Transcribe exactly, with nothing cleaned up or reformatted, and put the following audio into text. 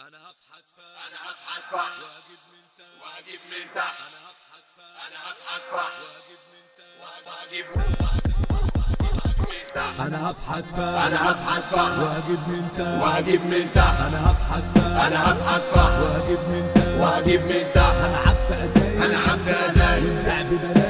انا هفحت فا انا هفحت فا واجيب من تحت واجيب من تحت انا هفحت فا انا هفحت فا واجيب من تحت واجيب من تحت انا هفحت فا انا هفحت فا واجيب من تحت واجيب من تحت انا هفحت فا انا هفحت فا واجيب من تحت واجيب من تحت انا عبد ازايز انا عبد ازايز واللعب بلا